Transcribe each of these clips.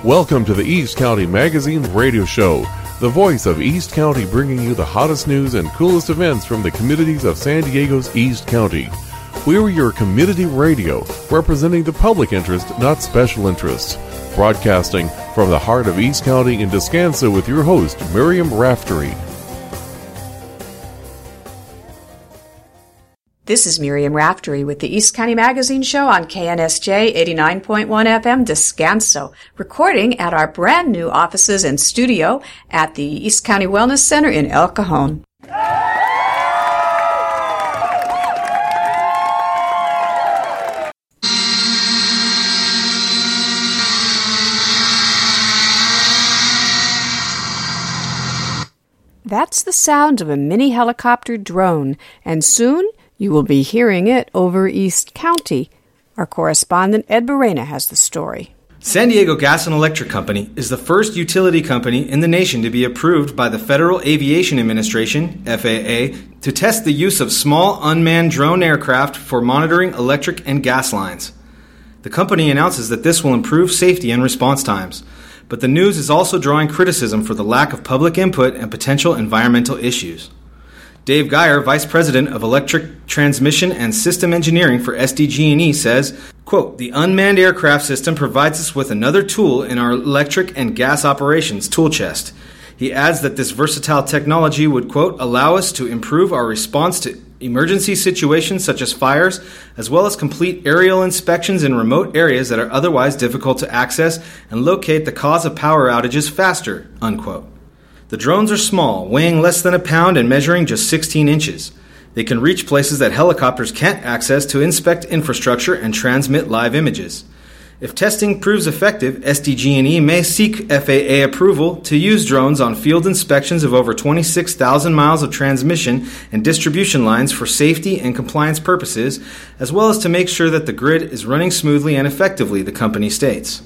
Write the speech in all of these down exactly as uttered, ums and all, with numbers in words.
Welcome to the East County Magazine radio show, the voice of East County, bringing you the hottest news and coolest events from the communities of San Diego's East County. We're your community radio, representing the public interest, not special interests. Broadcasting from the heart of East County in Descanso with your host, Miriam Raftery. This is Miriam Raftery with the East County Magazine Show on K N S J eighty-nine point one F M Descanso, recording at our brand new offices and studio at the East County Wellness Center in El Cajon. That's the sound of a mini helicopter drone, and soon you will be hearing it over East County. Our correspondent Ed Barrena has the story. San Diego Gas and Electric Company is the first utility company in the nation to be approved by the Federal Aviation Administration, F A A, to test the use of small unmanned drone aircraft for monitoring electric and gas lines. The company announces that this will improve safety and response times. But the news is also drawing criticism for the lack of public input and potential environmental issues. Dave Geyer, Vice President of Electric Transmission and System Engineering for S D G and E, says, quote, "The unmanned aircraft system provides us with another tool in our electric and gas operations tool chest." He adds that this versatile technology would, quote, "allow us to improve our response to emergency situations such as fires, as well as complete aerial inspections in remote areas that are otherwise difficult to access and locate the cause of power outages faster," unquote. The drones are small, weighing less than a pound and measuring just sixteen inches. They can reach places that helicopters can't access to inspect infrastructure and transmit live images. If testing proves effective, S D G and E may seek F A A approval to use drones on field inspections of over twenty-six thousand miles of transmission and distribution lines for safety and compliance purposes, as well as to make sure that the grid is running smoothly and effectively, the company states.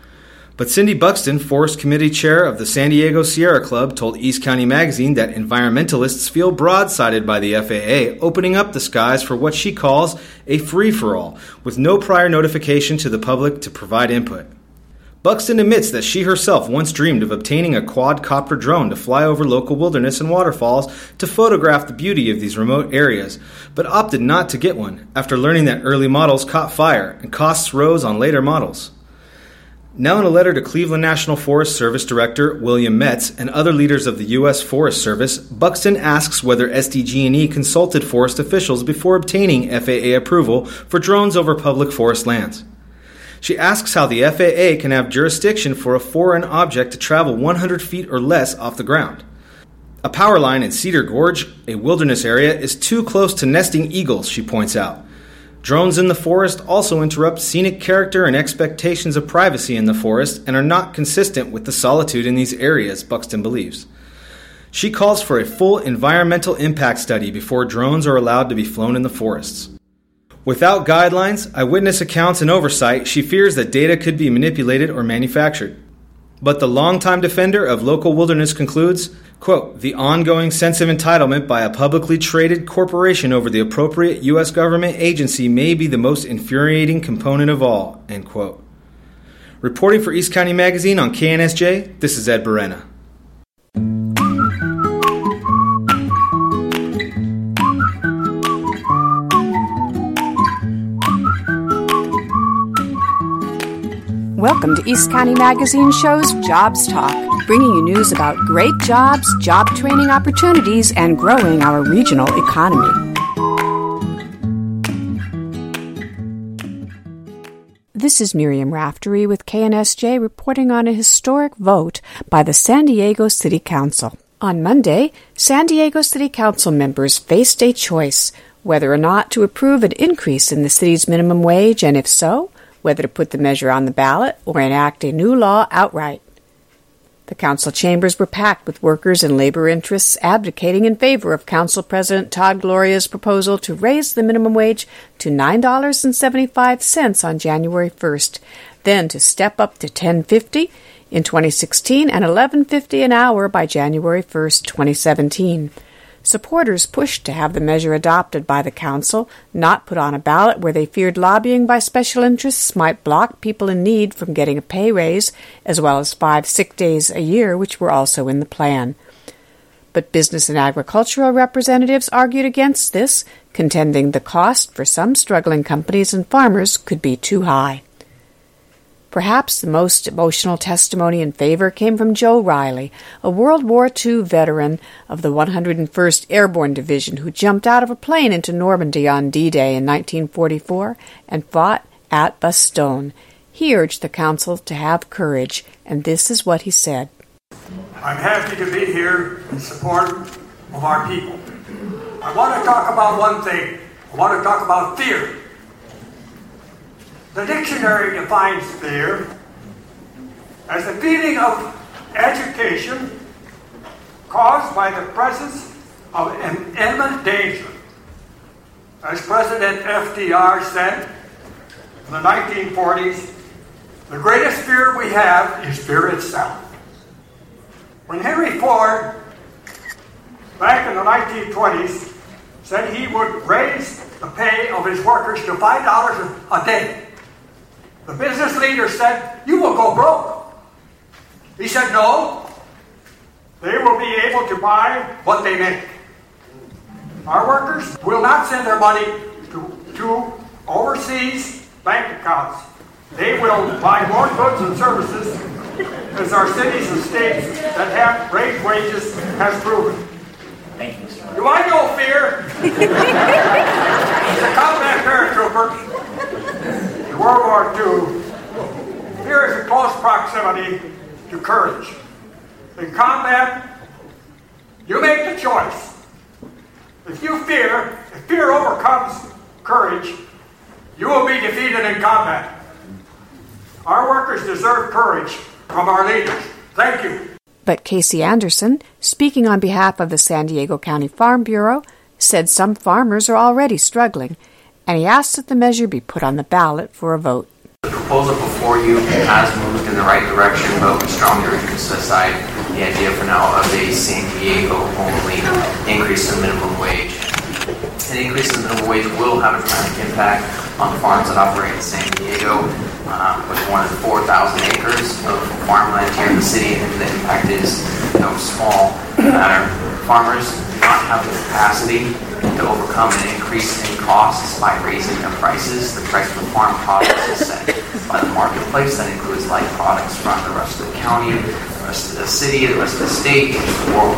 But Cindy Buxton, Forest Committee Chair of the San Diego Sierra Club, told East County Magazine that environmentalists feel broadsided by the F A A, opening up the skies for what she calls a free-for-all, with no prior notification to the public to provide input. Buxton admits that she herself once dreamed of obtaining a quadcopter drone to fly over local wilderness and waterfalls to photograph the beauty of these remote areas, but opted not to get one after learning that early models caught fire and costs rose on later models. Now in a letter to Cleveland National Forest Service Director William Metz and other leaders of the U S Forest Service, Buxton asks whether S D G and E consulted forest officials before obtaining F A A approval for drones over public forest lands. She asks how the F A A can have jurisdiction for a foreign object to travel one hundred feet or less off the ground. A power line in Cedar Gorge, a wilderness area, is too close to nesting eagles, she points out. Drones in the forest also interrupt scenic character and expectations of privacy in the forest and are not consistent with the solitude in these areas, Buxton believes. She calls for a full environmental impact study before drones are allowed to be flown in the forests. Without guidelines, eyewitness accounts, and oversight, she fears that data could be manipulated or manufactured. But the longtime defender of local wilderness concludes, quote, "The ongoing sense of entitlement by a publicly traded corporation over the appropriate U S government agency may be the most infuriating component of all," end quote. Reporting for East County Magazine on K N S J, this is Ed Barrena. Welcome to East County Magazine Show's Jobs Talk, bringing you news about great jobs, job training opportunities, and growing our regional economy. This is Miriam Raftery with K N S J reporting on a historic vote by the San Diego City Council. On Monday, San Diego City Council members faced a choice whether or not to approve an increase in the city's minimum wage, and if so, whether to put the measure on the ballot or enact a new law outright. The council chambers were packed with workers and labor interests advocating in favor of Council President Todd Gloria's proposal to raise the minimum wage to nine dollars and seventy-five cents on January first, then to step up to ten dollars and fifty cents in twenty sixteen and eleven dollars and fifty cents an hour by January first, twenty seventeen. Supporters pushed to have the measure adopted by the council, not put on a ballot where they feared lobbying by special interests might block people in need from getting a pay raise, as well as five sick days a year, which were also in the plan. But business and agricultural representatives argued against this, contending the cost for some struggling companies and farmers could be too high. Perhaps the most emotional testimony in favor came from Joe Riley, a World War Two veteran of the one hundred first Airborne Division who jumped out of a plane into Normandy on D-Day in nineteen forty-four and fought at Bastogne. He urged the council to have courage, and this is what he said. I'm happy to be here in support of our people. I want to talk about one thing. I want to talk about fear. The dictionary defines fear as the feeling of agitation caused by the presence of an imminent danger. As President F D R said in the nineteen forties, the greatest fear we have is fear itself. When Henry Ford, back in the nineteen twenties, said he would raise the pay of his workers to five dollars a day, the business leader said, "You will go broke." He said, "No, they will be able to buy what they make." Our workers will not send their money to, to overseas bank accounts. They will buy more goods and services, as our cities and states that have raised wages has proven. Thank you, Mister Do I know fear? As a combat paratrooper in World War Two, fear is in close proximity to courage. In combat, you make the choice. If you fear, if fear overcomes courage, you will be defeated in combat. Our workers deserve courage from our leaders. Thank you. But Casey Anderson, speaking on behalf of the San Diego County Farm Bureau, said some farmers are already struggling, and he asked that the measure be put on the ballot for a vote. The proposal before you has moved in the right direction, but we strongly refuse to aside the idea for now of a San Diego only increase in minimum wage. An increase in minimum wage will have a dramatic impact on the farms that operate in San Diego, uh, with more than four thousand acres of farmland here in the city, and the impact is no small matter. Farmers do not have the capacity to overcome an increase in costs by raising their prices. The price of the farm products is set by the marketplace. That includes like products from the rest of the county, the rest of the city, the rest of the state, the world.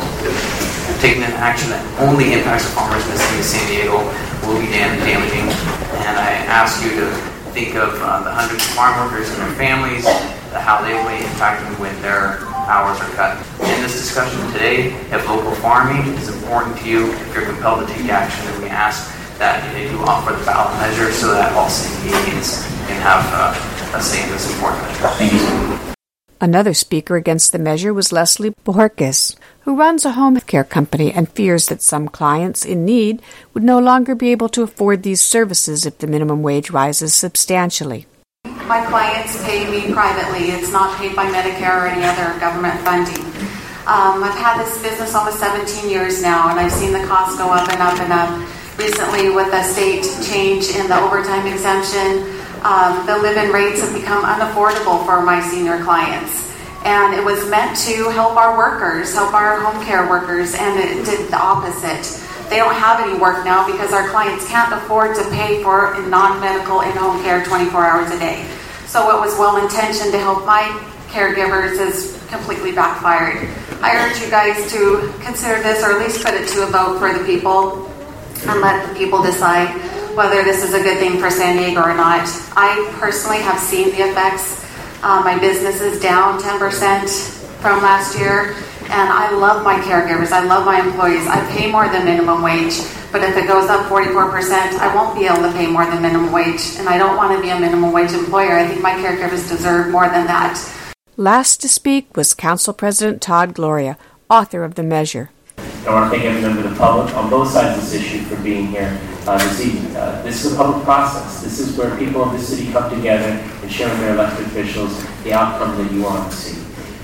Taking an action that only impacts the farmers in the city of San Diego will be dam- damaging. And I ask you to think of uh, the hundreds of farm workers and their families, uh, how they will be impacted when their hours are cut. In this discussion today, if local farming is important to you, if you're compelled to take action, then we ask that you offer the ballot measure so that all San Diegans can have uh, a say in this important measure. Thank you. Another speaker against the measure was Leslie Bohorquez, who runs a home care company and fears that some clients in need would no longer be able to afford these services if the minimum wage rises substantially. My clients pay me privately. It's not paid by Medicare or any other government funding. Um, I've had this business almost seventeen years now, and I've seen the costs go up and up and up. Recently, with the state change in the overtime exemption, um, the live-in rates have become unaffordable for my senior clients. And it was meant to help our workers, help our home care workers, and it did the opposite. They don't have any work now because our clients can't afford to pay for non-medical in-home care twenty-four hours a day. So what was well-intentioned to help my caregivers is completely backfired. I urge you guys to consider this, or at least put it to a vote for the people, and let the people decide whether this is a good thing for San Diego or not. I personally have seen the effects. Uh, my business is down ten percent from last year, and I love my caregivers. I love my employees. I pay more than minimum wage, but if it goes up forty-four percent, I won't be able to pay more than minimum wage, and I don't want to be a minimum wage employer. I think my caregivers deserve more than that. Last to speak was Council President Todd Gloria, author of the measure. I want to thank every member of the public on both sides of this issue for being here uh, this evening. Uh, this is a public process. This is where people of the city come together and share with their elected officials the outcome that you want to see.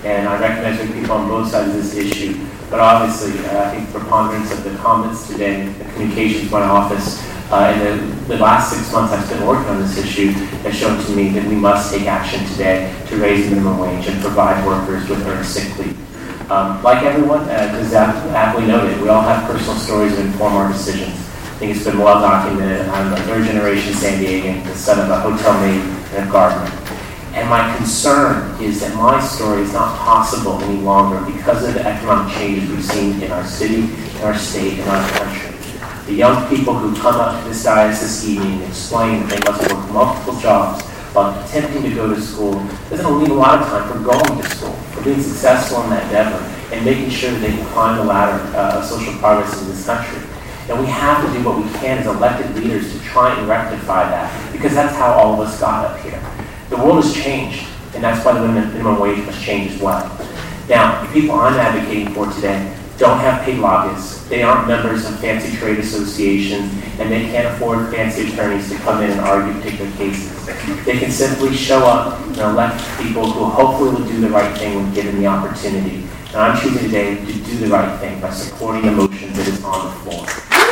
And I recognize there are people on both sides of this issue, but obviously uh, I think the preponderance of the comments today, the communications by my office, uh, in the, the last six months I've been working on this issue has shown to me that we must take action today to raise the minimum wage and provide workers with earned sick leave. Um, like everyone, uh, as aptly noted, we all have personal stories that inform our decisions. I think it's been well documented. I'm a third generation San Diegan, the son of a hotel maid and a gardener. And my concern is that my story is not possible any longer because of the economic changes we've seen in our city, in our state, and our country. The young people who come up to this dais this evening and explain that they must work multiple jobs while attempting to go to school doesn't leave a lot of time for going to school, for being successful in that endeavor, and making sure that they can climb the ladder uh, of social progress in this country. And we have to do what we can as elected leaders to try and rectify that, because that's how all of us got up here. The world has changed, and that's why the minimum wage must change as well. Now, the people I'm advocating for today don't have paid lobbyists. They aren't members of fancy trade associations, and they can't afford fancy attorneys to come in and argue particular cases. They can simply show up and elect people who hopefully will do the right thing when given the opportunity. And I'm choosing today to do the right thing by supporting a motion that is on the floor.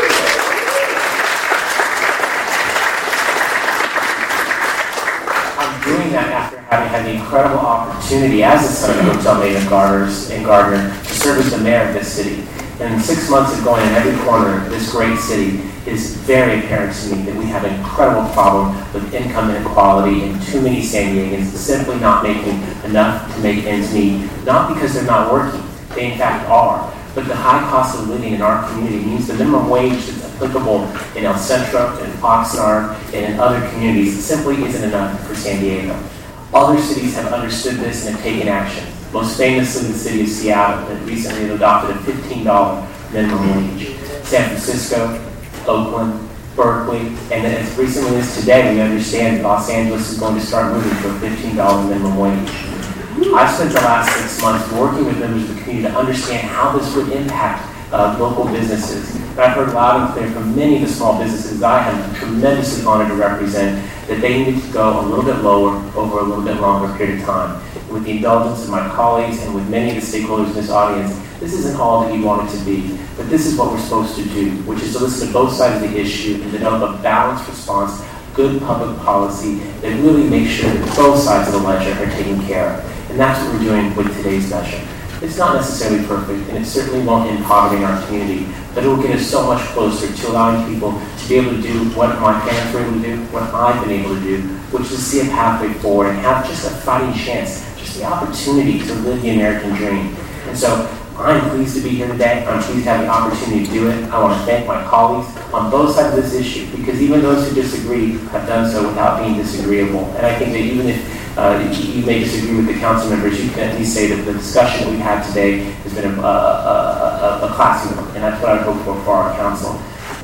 Doing that after having had the incredible opportunity as the son of a hotel maid and gardener to serve as the mayor of this city. And six months of going in every corner of this great city, is very apparent to me that we have an incredible problem with income inequality and too many San Diegans simply not making enough to make ends meet, not because they're not working, they in fact are, but the high cost of living in our community means the minimum wage that's applicable in El Centro, in Oxnard, and in other communities simply isn't enough for San Diego. Other cities have understood this and have taken action. Most famously, the city of Seattle that recently adopted a fifteen dollars minimum wage. San Francisco, Oakland, Berkeley, and as recently as today, we understand Los Angeles is going to start moving to a fifteen dollars minimum wage. I've spent the last six months working with members of the community to understand how this would impact uh, local businesses. And I've heard loud and clear from many of the small businesses I am tremendously honored to represent that they need to go a little bit lower over a little bit longer period of time. With the indulgence of my colleagues and with many of the stakeholders in this audience, this isn't all that you want it to be, but this is what we're supposed to do, which is to listen to both sides of the issue and develop a balanced response, good public policy that really makes sure that both sides of the ledger are taken care of. And that's what we're doing with today's measure. It's not necessarily perfect, and it certainly won't end poverty in our community, but it will get us so much closer to allowing people to be able to do what my parents were able to do, what I've been able to do, which is see a pathway forward and have just a fighting chance, just the opportunity to live the American dream. And so I'm pleased to be here today. I'm pleased to have the opportunity to do it. I want to thank my colleagues on both sides of this issue, because even those who disagree have done so without being disagreeable. And I think that even if uh, you may disagree with the council members, you can at least say that the discussion that we've had today has been a, a, a, a classy one, and that's what I hope for for our council.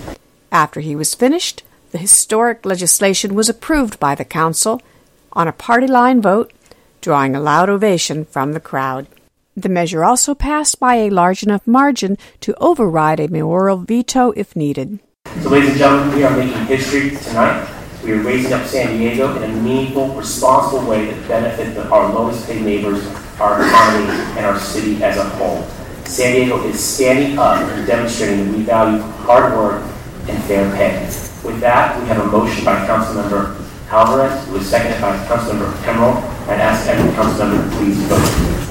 After he was finished, the historic legislation was approved by the council on a party line vote, drawing a loud ovation from the crowd. The measure also passed by a large enough margin to override a mayoral veto if needed. So, ladies and gentlemen, we are making history tonight. We are raising up San Diego in a meaningful, responsible way that benefits our lowest paid neighbors, our economy, and our city as a whole. San Diego is standing up and demonstrating that we value hard work and fair pay. With that, we have a motion by Councilmember Alvarez, who is seconded by Councilmember Emerald. I'd ask every Councilmember to please vote.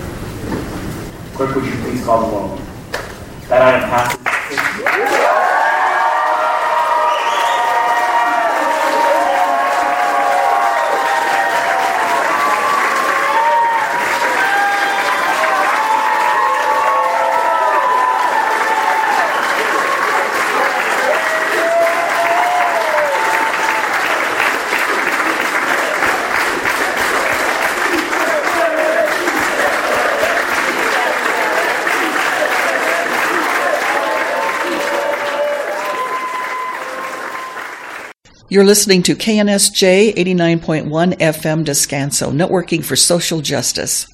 Clerk, would you please call the roll? That item passes. You're listening to K N S J eighty-nine point one F M Descanso, networking for social justice.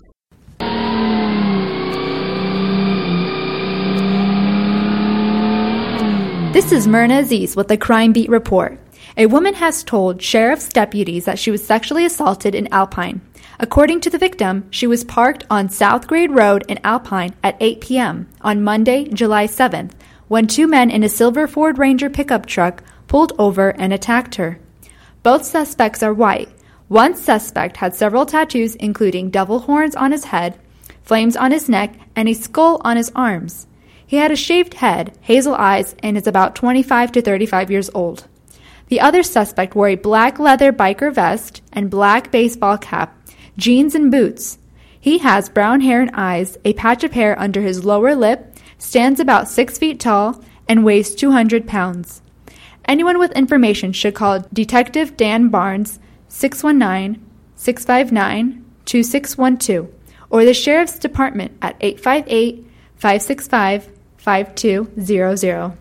This is Myrna Aziz with the Crime Beat Report. A woman has told sheriff's deputies that she was sexually assaulted in Alpine. According to the victim, she was parked on South Grade Road in Alpine at eight p.m. on Monday, July seventh, when two men in a silver Ford Ranger pickup truck pulled over and attacked her. Both suspects are white. One suspect had several tattoos, including devil horns on his head, flames on his neck, and a skull on his arms. He had a shaved head, hazel eyes, and is about twenty-five to thirty-five years old. The other suspect wore a black leather biker vest and black baseball cap, jeans and boots. He has brown hair and eyes, a patch of hair under his lower lip, stands about six feet tall, and weighs two hundred pounds. Anyone with information should call Detective Dan Barnes, six one nine, six five nine, two six one two, or the Sheriff's Department at eight five eight, five six five, five two zero zero.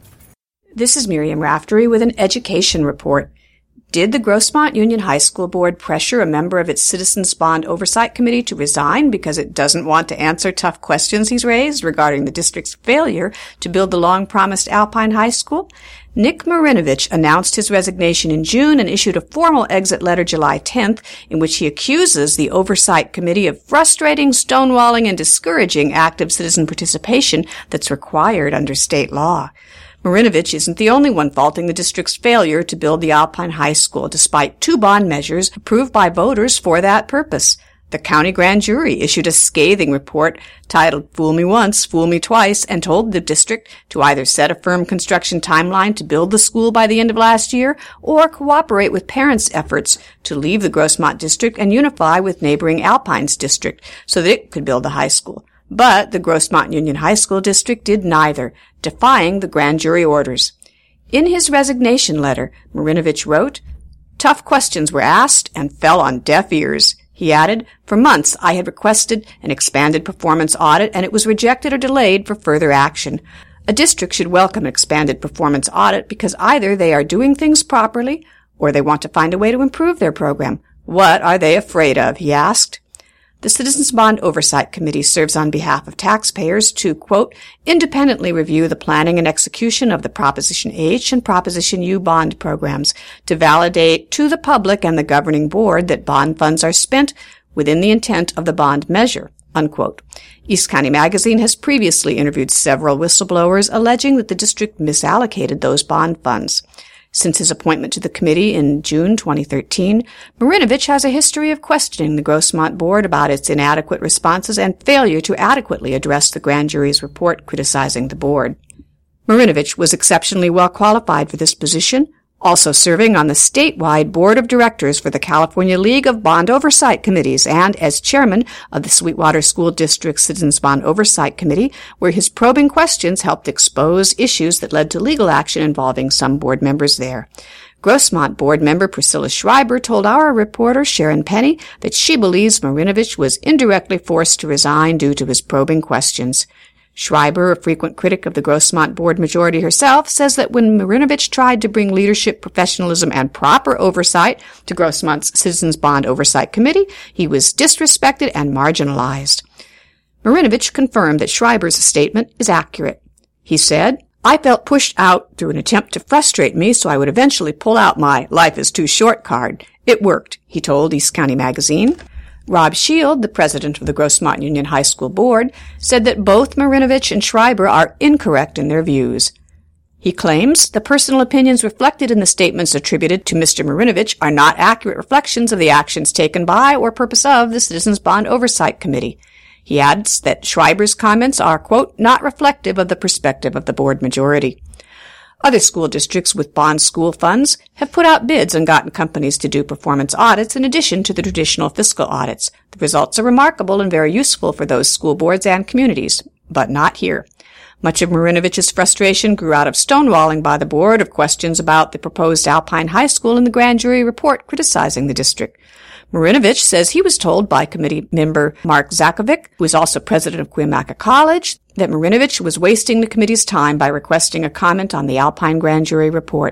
This is Miriam Raftery with an education report. Did the Grossmont Union High School Board pressure a member of its Citizens Bond Oversight Committee to resign because it doesn't want to answer tough questions he's raised regarding the district's failure to build the long-promised Alpine High School? Nick Marinovich announced his resignation in June and issued a formal exit letter July tenth in which he accuses the Oversight Committee of frustrating, stonewalling, and discouraging active citizen participation that's required under state law. Marinovich isn't the only one faulting the district's failure to build the Alpine High School, despite two bond measures approved by voters for that purpose. The county grand jury issued a scathing report titled Fool Me Once, Fool Me Twice, and told the district to either set a firm construction timeline to build the school by the end of last year or cooperate with parents' efforts to leave the Grossmont district and unify with neighboring Alpine's district so that it could build the high school. But the Grossmont Union High School District did neither, defying the grand jury orders. In his resignation letter, Marinovich wrote, "Tough questions were asked and fell on deaf ears." He added, "For months I had requested an expanded performance audit and it was rejected or delayed for further action. A district should welcome an expanded performance audit because either they are doing things properly or they want to find a way to improve their program. What are they afraid of?" he asked. The Citizens Bond Oversight Committee serves on behalf of taxpayers to, quote, independently review the planning and execution of the Proposition H and Proposition U bond programs to validate to the public and the governing board that bond funds are spent within the intent of the bond measure, unquote. East County Magazine has previously interviewed several whistleblowers alleging that the district misallocated those bond funds. Since his appointment to the committee in June twenty thirteen, Marinovich has a history of questioning the Grossmont Board about its inadequate responses and failure to adequately address the grand jury's report criticizing the board. Marinovich was exceptionally well qualified for this position, also serving on the statewide board of directors for the California League of Bond Oversight Committees and as chairman of the Sweetwater School District Citizens Bond Oversight Committee, where his probing questions helped expose issues that led to legal action involving some board members there. Grossmont board member Priscilla Schreiber told our reporter Sharon Penny that she believes Marinovich was indirectly forced to resign due to his probing questions. Schreiber, a frequent critic of the Grossmont board majority herself, says that when Marinovich tried to bring leadership, professionalism, and proper oversight to Grossmont's Citizens Bond Oversight Committee, he was disrespected and marginalized. Marinovich confirmed that Schreiber's statement is accurate. He said, "I felt pushed out through an attempt to frustrate me so I would eventually pull out my life is too short card. It worked," he told East County Magazine. Rob Shield, the president of the Grossmont Union High School Board, said that both Marinovich and Schreiber are incorrect in their views. He claims the personal opinions reflected in the statements attributed to Mister Marinovich are not accurate reflections of the actions taken by or purpose of the Citizens Bond Oversight Committee. He adds that Schreiber's comments are, quote, not reflective of the perspective of the board majority. Other school districts with bond school funds have put out bids and gotten companies to do performance audits in addition to the traditional fiscal audits. The results are remarkable and very useful for those school boards and communities, but not here. Much of Marinovich's frustration grew out of stonewalling by the board of questions about the proposed Alpine High School in the grand jury report criticizing the district. Marinovich says he was told by committee member Mark Zakovic, who is also president of Cuyamaca College, that Marinovich was wasting the committee's time by requesting a comment on the Alpine grand jury report.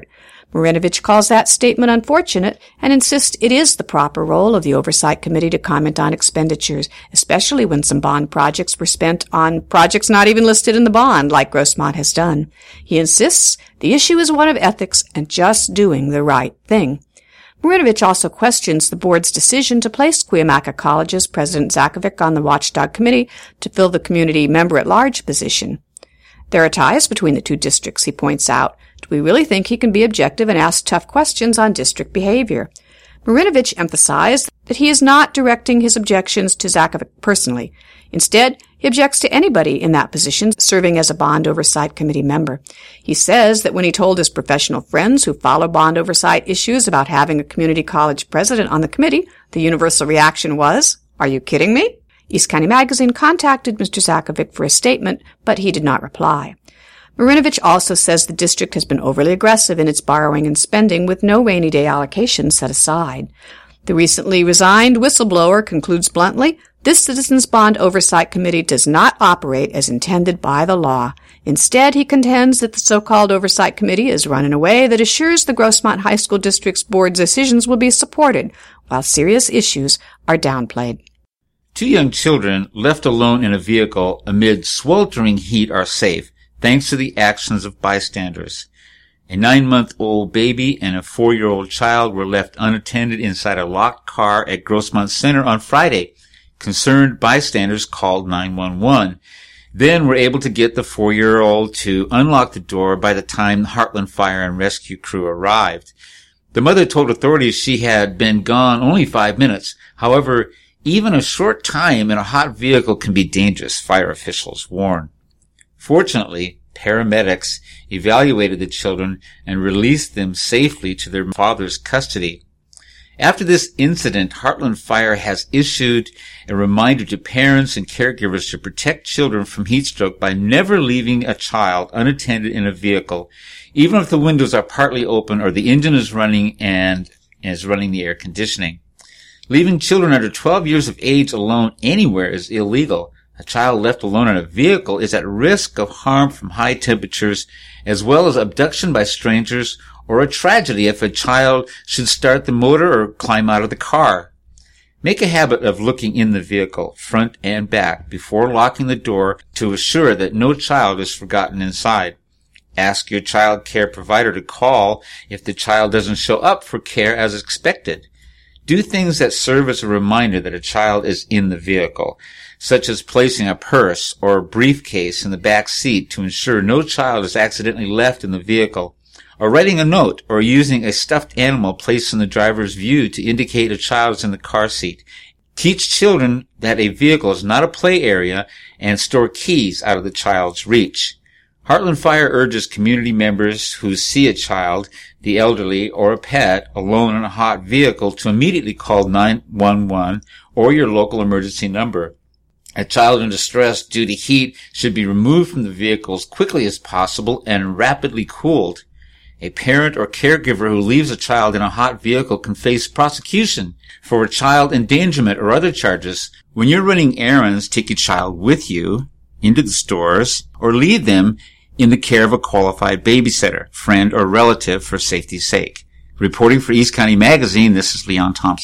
Marinovich calls that statement unfortunate and insists it is the proper role of the Oversight Committee to comment on expenditures, especially when some bond projects were spent on projects not even listed in the bond, like Grossmont has done. He insists the issue is one of ethics and just doing the right thing. Marinovich also questions the board's decision to place Cuyamaca College's President Zakovic on the Watchdog Committee to fill the community member-at-large position. There are ties between the two districts, he points out. Do we really think he can be objective and ask tough questions on district behavior? Marinovich emphasized that he is not directing his objections to Zakovic personally. Instead, he objects to anybody in that position serving as a Bond Oversight Committee member. He says that when he told his professional friends who follow bond oversight issues about having a community college president on the committee, the universal reaction was, "Are you kidding me?" East County Magazine contacted Mister Zakovic for a statement, but he did not reply. Marinovich also says the district has been overly aggressive in its borrowing and spending with no rainy day allocation set aside. The recently resigned whistleblower concludes bluntly, this Citizens Bond Oversight Committee does not operate as intended by the law. Instead, he contends that the so-called Oversight Committee is run in a way that assures the Grossmont High School District's board's decisions will be supported, while serious issues are downplayed. Two young children left alone in a vehicle amid sweltering heat are safe, thanks to the actions of bystanders. A nine-month-old baby and a four-year-old child were left unattended inside a locked car at Grossmont Center on Friday. Concerned bystanders called nine one one, then were able to get the four-year-old to unlock the door by the time the Heartland Fire and Rescue crew arrived. The mother told authorities she had been gone only five minutes. However, even a short time in a hot vehicle can be dangerous, fire officials warn. Fortunately, paramedics evaluated the children and released them safely to their father's custody. After this incident, Heartland Fire has issued a reminder to parents and caregivers to protect children from heat stroke by never leaving a child unattended in a vehicle, even if the windows are partly open or the engine is running and is running the air conditioning. Leaving children under twelve years of age alone anywhere is illegal. A child left alone in a vehicle is at risk of harm from high temperatures, as well as abduction by strangers, or a tragedy if a child should start the motor or climb out of the car. Make a habit of looking in the vehicle, front and back, before locking the door to assure that no child is forgotten inside. Ask your child care provider to call if the child doesn't show up for care as expected. Do things that serve as a reminder that a child is in the vehicle, such as placing a purse or a briefcase in the back seat to ensure no child is accidentally left in the vehicle, or writing a note or using a stuffed animal placed in the driver's view to indicate a child is in the car seat. Teach children that a vehicle is not a play area and store keys out of the child's reach. Heartland Fire urges community members who see a child, the elderly, or a pet alone in a hot vehicle to immediately call nine one one or your local emergency number. A child in distress due to heat should be removed from the vehicle as quickly as possible and rapidly cooled. A parent or caregiver who leaves a child in a hot vehicle can face prosecution for child endangerment or other charges. When you're running errands, take your child with you into the stores or leave them in the care of a qualified babysitter, friend, or relative for safety's sake. Reporting for East County Magazine, this is Leon Thompson.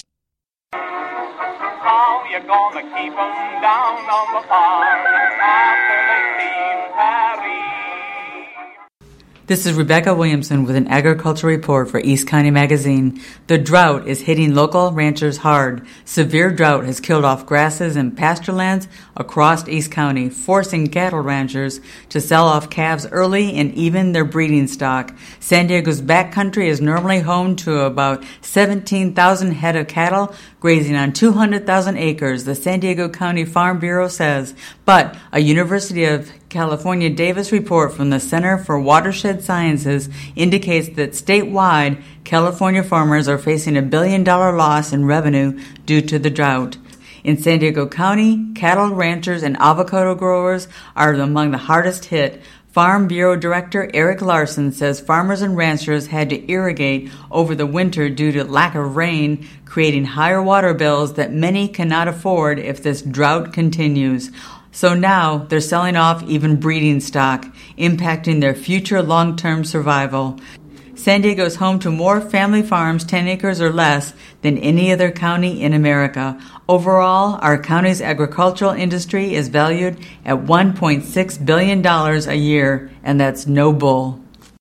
How you gonna keep 'em down on the farm after they leave Paris? This is Rebecca Williamson with an agriculture report for East County Magazine. The drought is hitting local ranchers hard. Severe drought has killed off grasses and pasture lands across East County, forcing cattle ranchers to sell off calves early and even their breeding stock. San Diego's backcountry is normally home to about seventeen thousand head of cattle grazing on two hundred thousand acres, the San Diego County Farm Bureau says. But a University of California Davis report from the Center for Watershed Sciences indicates that statewide, California farmers are facing a billion dollar loss in revenue due to the drought. In San Diego County, cattle ranchers and avocado growers are among the hardest hit. Farm Bureau Director Eric Larson says farmers and ranchers had to irrigate over the winter due to lack of rain, creating higher water bills that many cannot afford if this drought continues. So now they're selling off even breeding stock, impacting their future long-term survival. San Diego is home to more family farms ten acres or less than any other county in America. Overall, our county's agricultural industry is valued at one point six billion dollars a year, and that's no bull.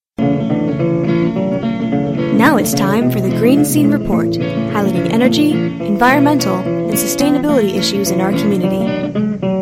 Now it's time for the Green Scene Report, highlighting energy, environmental, and sustainability issues in our community.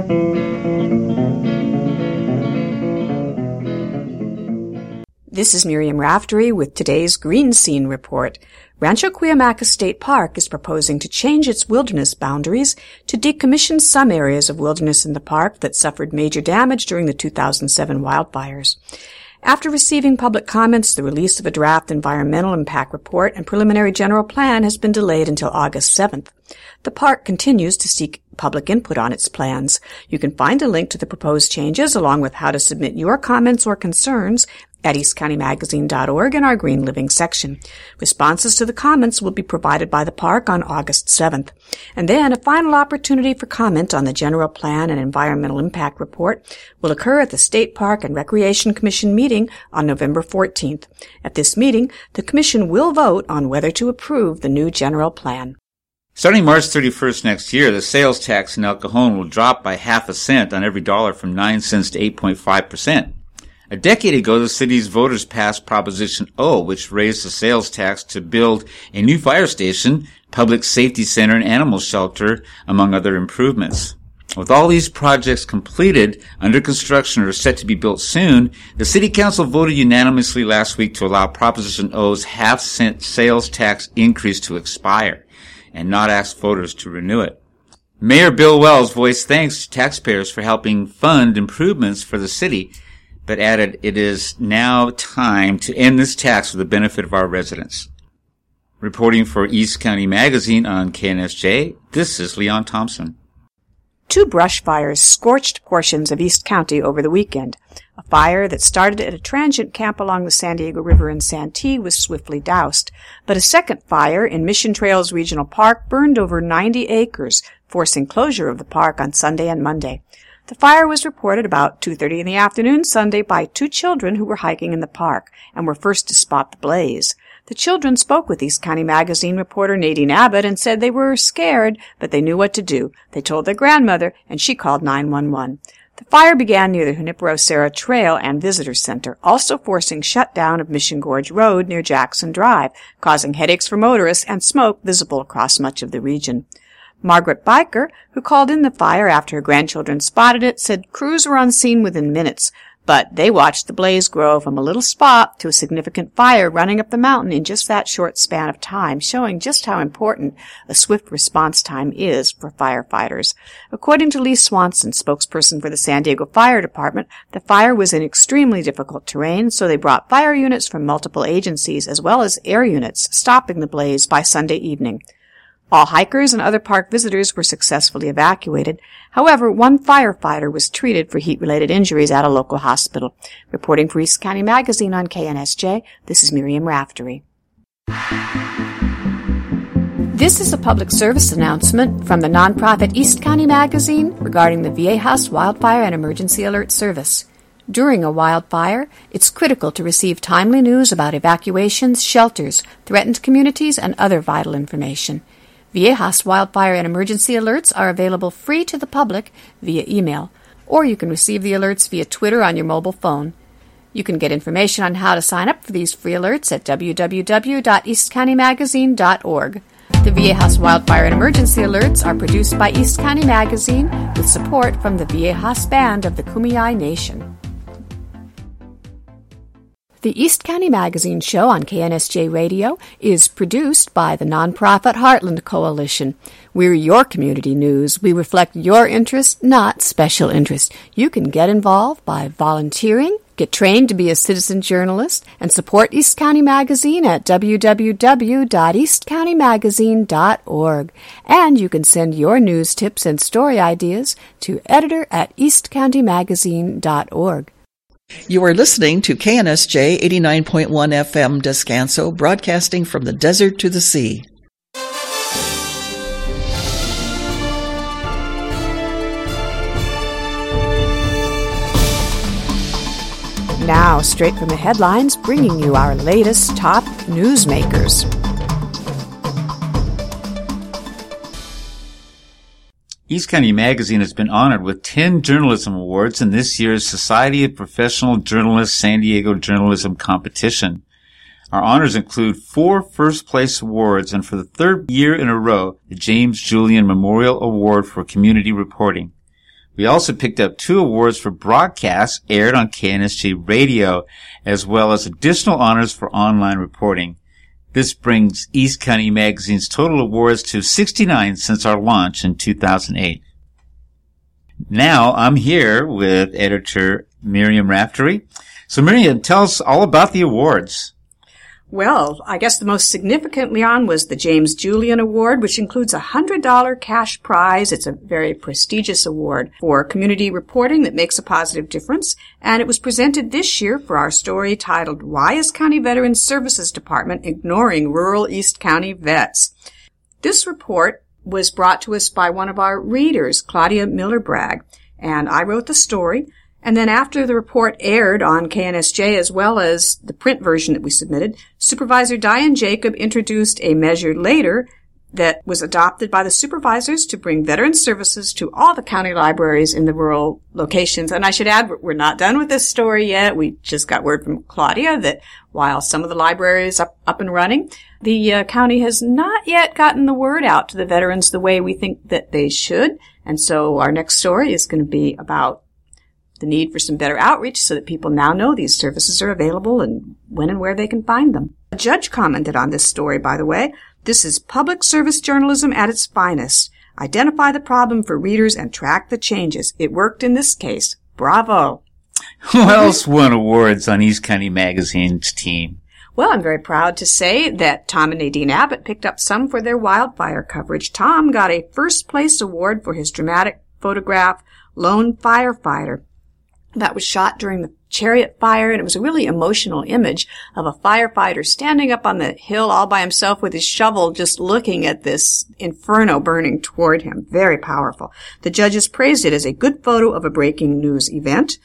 This is Miriam Raftery with today's Green Scene Report. Rancho Cuyamaca State Park is proposing to change its wilderness boundaries to decommission some areas of wilderness in the park that suffered major damage during the two thousand seven wildfires. After receiving public comments, the release of a draft environmental impact report and preliminary general plan has been delayed until August seventh. The park continues to seek public input on its plans. You can find a link to the proposed changes along with how to submit your comments or concerns at east county magazine dot org in our Green Living section. Responses to the comments will be provided by the park on August seventh. And then a final opportunity for comment on the general plan and environmental impact report will occur at the State Park and Recreation Commission meeting on November fourteenth. At this meeting, the Commission will vote on whether to approve the new general plan. Starting March thirty-first next year, the sales tax in El Cajon will drop by half a cent on every dollar from nine cents to eight point five percent. A decade ago, the city's voters passed Proposition O, which raised the sales tax to build a new fire station, public safety center, and animal shelter, among other improvements. With all these projects completed, under construction, or set to be built soon, the City Council voted unanimously last week to allow Proposition O's half-cent sales tax increase to expire and not ask voters to renew it. Mayor Bill Wells voiced thanks to taxpayers for helping fund improvements for the city, but added it is now time to end this tax for the benefit of our residents. Reporting for East County Magazine on K N S J, this is Leon Thompson. Two brush fires scorched portions of East County over the weekend. A fire that started at a transient camp along the San Diego River in Santee was swiftly doused, but a second fire in Mission Trails Regional Park burned over ninety acres, forcing closure of the park on Sunday and Monday. The fire was reported about two thirty in the afternoon Sunday by two children who were hiking in the park and were first to spot the blaze. The children spoke with East County Magazine reporter Nadine Abbott and said they were scared, but they knew what to do. They told their grandmother, and she called nine one one. The fire began near the Junipero Serra Trail and Visitor Center, also forcing shutdown of Mission Gorge Road near Jackson Drive, causing headaches for motorists and smoke visible across much of the region. Margaret Biker, who called in the fire after her grandchildren spotted it, said crews were on scene within minutes, but they watched the blaze grow from a little spot to a significant fire running up the mountain in just that short span of time, showing just how important a swift response time is for firefighters. According to Lee Swanson, spokesperson for the San Diego Fire Department, the fire was in extremely difficult terrain, so they brought fire units from multiple agencies as well as air units, stopping the blaze by Sunday evening. All hikers and other park visitors were successfully evacuated. However, one firefighter was treated for heat-related injuries at a local hospital. Reporting for East County Magazine on K N S J, this is Miriam Raftery. This is a public service announcement from the nonprofit East County Magazine regarding the Viejas Wildfire and Emergency Alert Service. During a wildfire, it's critical to receive timely news about evacuations, shelters, threatened communities, and other vital information. Viejas Wildfire and Emergency Alerts are available free to the public via email, or you can receive the alerts via Twitter on your mobile phone. You can get information on how to sign up for these free alerts at w w w dot east county magazine dot org. The Viejas Wildfire and Emergency Alerts are produced by East County Magazine with support from the Viejas Band of the Kumeyaay Nation. The East County Magazine show on K N S J Radio is produced by the nonprofit Heartland Coalition. We're your community news. We reflect your interest, not special interest. You can get involved by volunteering, get trained to be a citizen journalist, and support East County Magazine at w w w dot east county magazine dot org. And you can send your news tips and story ideas to editor at east county magazine dot org. You are listening to K N S J eighty-nine point one F M Descanso, broadcasting from the desert to the sea. Now, straight from the headlines, bringing you our latest top newsmakers. East County Magazine has been honored with ten journalism awards in this year's Society of Professional Journalists San Diego Journalism Competition. Our honors include four first-place awards and for the third year in a row, the James Julian Memorial Award for Community Reporting. We also picked up two awards for broadcasts aired on K N S J Radio, as well as additional honors for online reporting. This brings East County Magazine's total awards to sixty-nine since our launch in two thousand eight. Now I'm here with editor Miriam Raftery. So Miriam, tell us all about the awards. Well, I guess the most significant, Leon, was the James Julian Award, which includes a one hundred dollars cash prize. It's a very prestigious award for community reporting that makes a positive difference. And it was presented this year for our story titled, Why is County Veterans Services Department Ignoring Rural East County Vets? This report was brought to us by one of our readers, Claudia Miller-Bragg, and I wrote the story. And then after the report aired on K N S J as well as the print version that we submitted, Supervisor Diane Jacob introduced a measure later that was adopted by the supervisors to bring veteran services to all the county libraries in the rural locations. And I should add, we're not done with this story yet. We just got word from Claudia that while some of the libraries are up and running, the uh, county has not yet gotten the word out to the veterans the way we think that they should. And so our next story is going to be about the need for some better outreach so that people now know these services are available and when and where they can find them. A judge commented on this story, by the way. This is public service journalism at its finest. Identify the problem for readers and track the changes. It worked in this case. Bravo. Who else won awards on East County Magazine's team? Well, I'm very proud to say that Tom and Nadine Abbott picked up some for their wildfire coverage. Tom got a first place award for his dramatic photograph, Lone Firefighter. That was shot during the Chariot fire, and it was a really emotional image of a firefighter standing up on the hill all by himself with his shovel just looking at this inferno burning toward him. Very powerful. The judges praised it as a good photo of a breaking news event.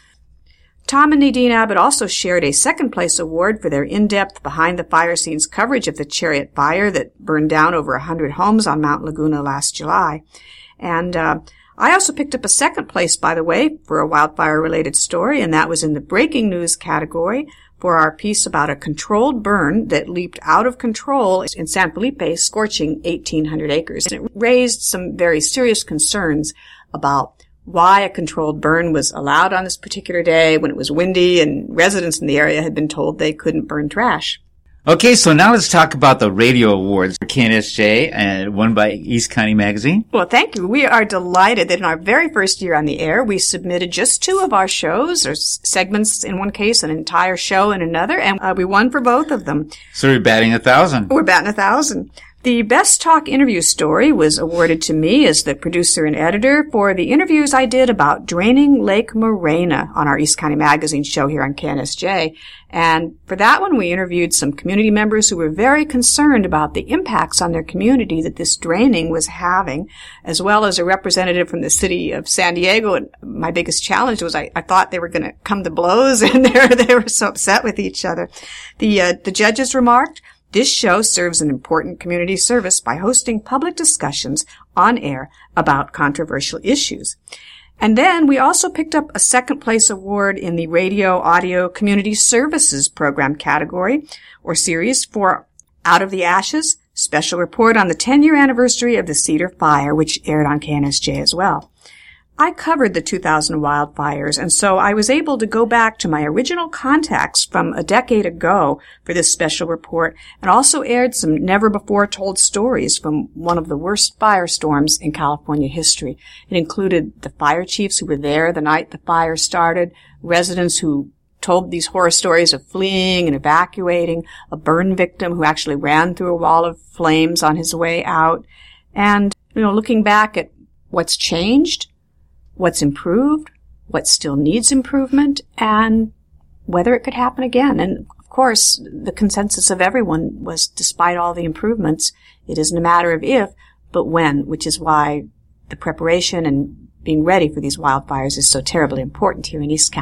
Tom and Nadine Abbott also shared a second-place award for their in-depth behind-the-fire scenes coverage of the Chariot fire that burned down over one hundred homes on Mount Laguna last July. And uh I also picked up a second place, by the way, for a wildfire-related story, and that was in the breaking news category for our piece about a controlled burn that leaped out of control in San Felipe, scorching eighteen hundred acres. And it raised some very serious concerns about why a controlled burn was allowed on this particular day when it was windy and residents in the area had been told they couldn't burn trash. Okay, so now let's talk about the radio awards for K N S J, uh, won by East County Magazine. Well, thank you. We are delighted that in our very first year on the air, we submitted just two of our shows, or segments in one case, an entire show in another, and uh, we won for both of them. So we're batting a thousand. We're batting a thousand. The Best Talk Interview Story was awarded to me as the producer and editor for the interviews I did about draining Lake Morena on our East County Magazine show here on K N S J. And for that one, we interviewed some community members who were very concerned about the impacts on their community that this draining was having, as well as a representative from the city of San Diego. And my biggest challenge was I, I thought they were going to come to blows, and they were, they were so upset with each other. The, uh, the judges remarked, this show serves an important community service by hosting public discussions on air about controversial issues. And then we also picked up a second place award in the Radio Audio Community Services Program category or series for Out of the Ashes, special report on the ten-year anniversary of the Cedar Fire, which aired on K N S J as well. I covered the two thousand wildfires, and so I was able to go back to my original contacts from a decade ago for this special report, and also aired some never-before-told stories from one of the worst firestorms in California history. It included the fire chiefs who were there the night the fire started, residents who told these horror stories of fleeing and evacuating, a burn victim who actually ran through a wall of flames on his way out, and, you know, looking back at what's changed, what's improved, what still needs improvement, and whether it could happen again. And, of course, the consensus of everyone was, despite all the improvements, it isn't a matter of if, but when, which is why the preparation and being ready for these wildfires is so terribly important here in East County.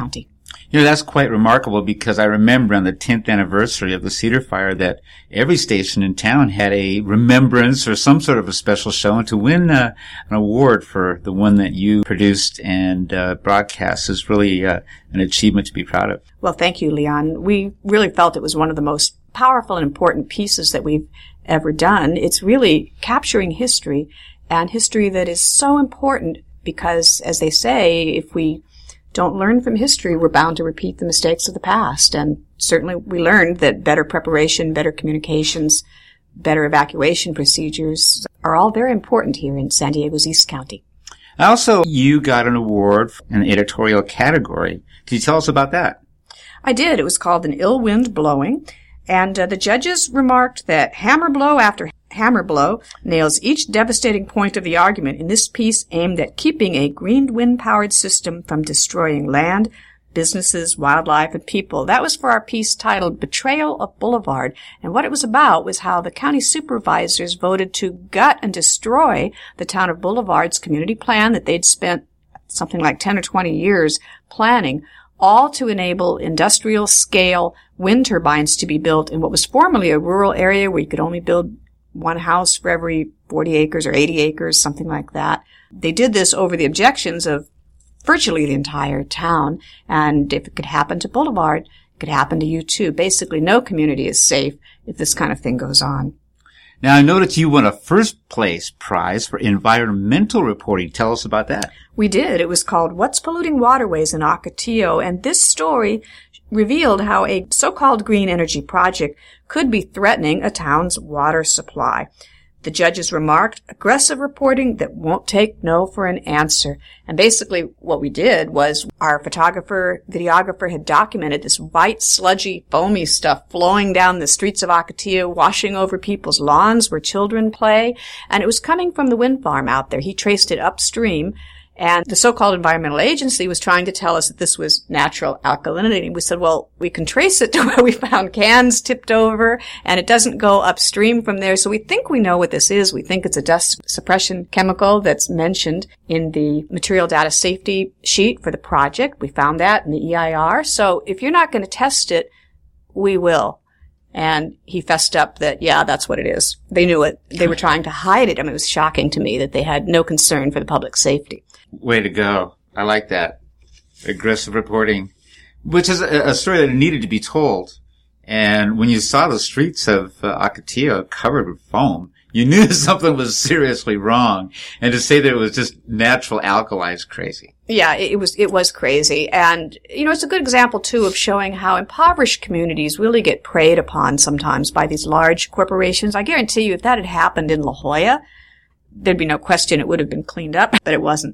You know, that's quite remarkable because I remember on the tenth anniversary of the Cedar Fire that every station in town had a remembrance or some sort of a special show, and to win uh, an award for the one that you produced and uh, broadcast is really uh, an achievement to be proud of. Well, thank you, Leon. We really felt it was one of the most powerful and important pieces that we've ever done. It's really capturing history, and history that is so important because, as they say, if we don't learn from history, we're bound to repeat the mistakes of the past. And certainly we learned that better preparation, better communications, better evacuation procedures are all very important here in San Diego's East County. Also, you got an award in the editorial category. Can you tell us about that? I did. It was called An Ill Wind Blowing. And uh, the judges remarked that hammer blow after hammer blow nails each devastating point of the argument in this piece aimed at keeping a green wind-powered system from destroying land, businesses, wildlife, and people. That was for our piece titled Betrayal of Boulevard. And what it was about was how the county supervisors voted to gut and destroy the town of Boulevard's community plan that they'd spent something like ten or twenty years planning, all to enable industrial-scale wind turbines to be built in what was formerly a rural area where you could only build one house for every forty acres or eighty acres, something like that. They did this over the objections of virtually the entire town, and if it could happen to Boulevard, it could happen to you too. Basically, no community is safe if this kind of thing goes on. Now, I know that you won a first-place prize for environmental reporting. Tell us about that. We did. It was called What's Polluting Waterways in Ocotillo, and this story revealed how a so-called green energy project could be threatening a town's water supply. The judges remarked, aggressive reporting that won't take no for an answer. And basically what we did was our photographer, videographer had documented this white, sludgy, foamy stuff flowing down the streets of Ocotillo, washing over people's lawns where children play. And it was coming from the wind farm out there. He traced it upstream. And the so-called environmental agency was trying to tell us that this was natural alkalinity. We said, well, we can trace it to where we found cans tipped over, and it doesn't go upstream from there. So we think we know what this is. We think it's a dust suppression chemical that's mentioned in the material data safety sheet for the project. We found that in the E I R. So if you're not going to test it, we will. And he fessed up that, yeah, that's what it is. They knew it. They were trying to hide it. I mean, it was shocking to me that they had no concern for the public safety. Way to go. I like that. Aggressive reporting, which is a, a story that needed to be told. And when you saw the streets of uh, Ocotillo covered with foam, you knew something was seriously wrong. And to say that it was just natural alkali is crazy. Yeah, it was, it was crazy. And, you know, it's a good example, too, of showing how impoverished communities really get preyed upon sometimes by these large corporations. I guarantee you, if that had happened in La Jolla, there'd be no question it would have been cleaned up, but it wasn't.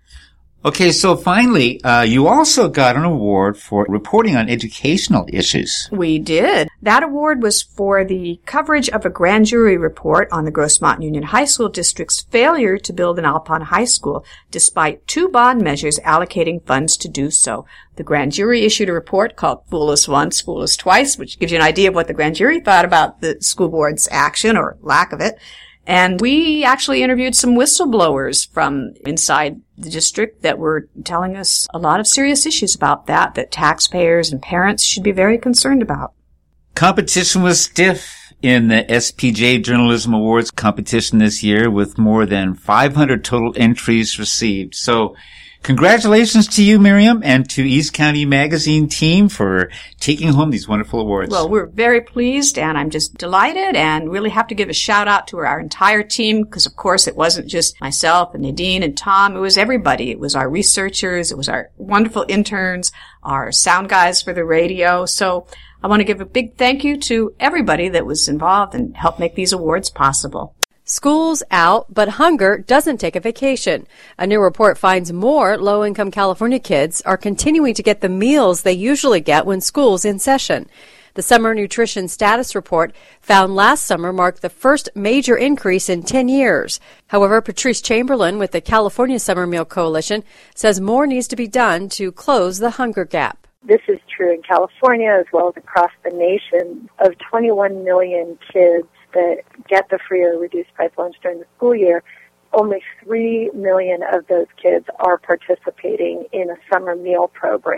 Okay, so finally, uh, you also got an award for reporting on educational issues. We did. That award was for the coverage of a grand jury report on the Gross Mountain Union High School District's failure to build an Alpine high school, despite two bond measures allocating funds to do so. The grand jury issued a report called Fool Us Once, Fool Us Twice, which gives you an idea of what the grand jury thought about the school board's action or lack of it. And we actually interviewed some whistleblowers from inside the district that were telling us a lot of serious issues about that, that taxpayers and parents should be very concerned about. Competition was stiff in the S P J Journalism Awards competition this year, with more than five hundred total entries received. So congratulations to you, Miriam, and to East County Magazine team for taking home these wonderful awards. Well, we're very pleased, and I'm just delighted, and really have to give a shout-out to our entire team, because, of course, it wasn't just myself and Nadine and Tom. It was everybody. It was our researchers. It was our wonderful interns, our sound guys for the radio. So I want to give a big thank you to everybody that was involved and helped make these awards possible. School's out, but hunger doesn't take a vacation. A new report finds more low-income California kids are continuing to get the meals they usually get when school's in session. The Summer Nutrition Status Report found last summer marked the first major increase in ten years. However, Patrice Chamberlain with the California Summer Meal Coalition says more needs to be done to close the hunger gap. This is true in California as well as across the nation. Of twenty-one million kids that get the free or reduced price lunch during the school year, only three million of those kids are participating in a summer meal program.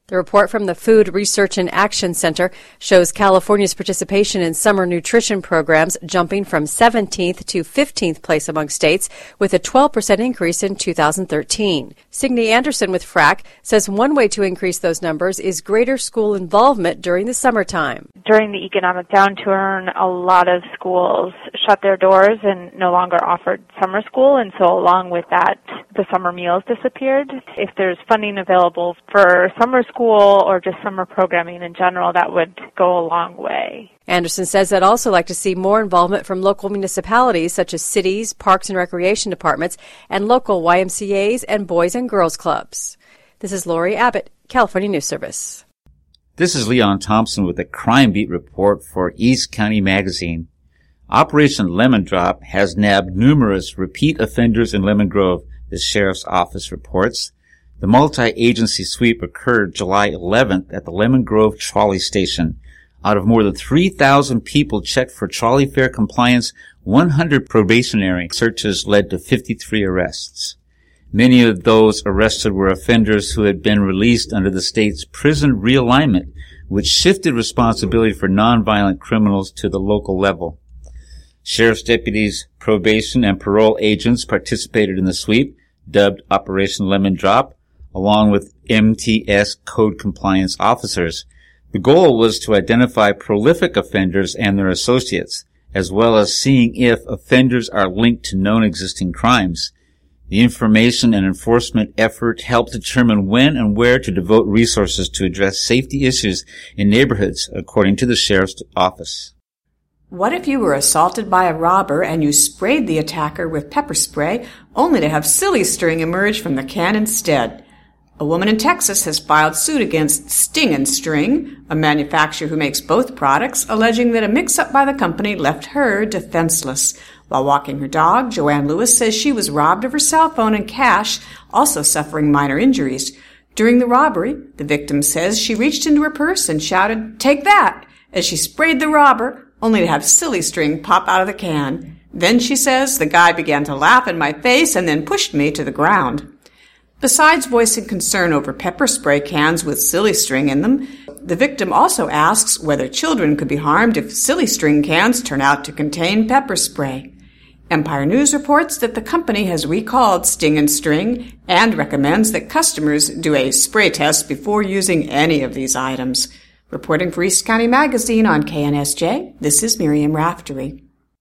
The report from the Food Research and Action Center shows California's participation in summer nutrition programs jumping from seventeenth to fifteenth place among states, with a twelve percent increase in two thousand thirteen. Signe Anderson with F R A C says one way to increase those numbers is greater school involvement during the summertime. During the economic downturn, a lot of schools shut their doors and no longer offered summer school, and so along with that, the summer meals disappeared. If there's funding available for summer school or just summer programming in general, that would go a long way. Anderson says they'd also like to see more involvement from local municipalities such as cities, parks and recreation departments, and local Y M C As and Boys and Girls Clubs. This is Lori Abbott, California News Service. This is Leon Thompson with a Crime Beat report for East County Magazine. Operation Lemon Drop has nabbed numerous repeat offenders in Lemon Grove, the sheriff's office reports. The multi-agency sweep occurred July eleventh at the Lemon Grove Trolley Station. Out of more than three thousand people checked for trolley fare compliance, one hundred probationary searches led to fifty-three arrests. Many of those arrested were offenders who had been released under the state's prison realignment, which shifted responsibility for nonviolent criminals to the local level. Sheriff's deputies, probation, and parole agents participated in the sweep, dubbed Operation Lemon Drop, along with M T S code compliance officers. The goal was to identify prolific offenders and their associates, as well as seeing if offenders are linked to known existing crimes. The information and enforcement effort helped determine when and where to devote resources to address safety issues in neighborhoods, according to the sheriff's office. What if you were assaulted by a robber and you sprayed the attacker with pepper spray, only to have silly string emerge from the can instead? A woman in Texas has filed suit against Sting and String, a manufacturer who makes both products, alleging that a mix-up by the company left her defenseless. While walking her dog, Joanne Lewis says she was robbed of her cell phone and cash, also suffering minor injuries. During the robbery, the victim says she reached into her purse and shouted, "Take that!" as she sprayed the robber, only to have silly string pop out of the can. Then, she says, the guy began to laugh in my face and then pushed me to the ground. Besides voicing concern over pepper spray cans with silly string in them, the victim also asks whether children could be harmed if silly string cans turn out to contain pepper spray. Empire News reports that the company has recalled Sting and String and recommends that customers do a spray test before using any of these items. Reporting for East County Magazine on K N S J, this is Miriam Raftery.